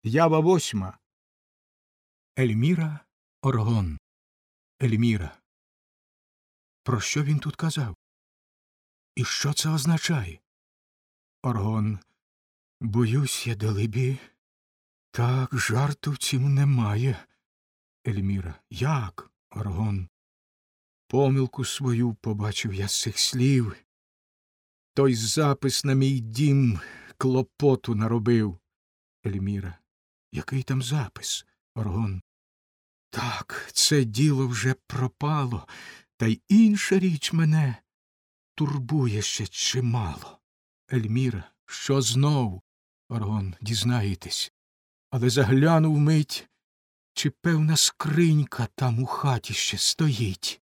Ява 8. Ельміра Оргон. Ельміра. Про що він тут казав? І що це означає? Оргон. Боюсь я, далебі. Так, жарту в цім немає. Ельміра. Як? Оргон. Помилку свою побачив я з цих слів. Той запис на мій дім клопоту наробив. Ельміра. Який там запис? Оргон. Так, це діло вже пропало, та й інша річ мене турбує ще чимало. Ельміра. Що знов? Оргон. Дізнаєтесь. Але заглянув мить, чи певна скринька там у хаті ще стоїть.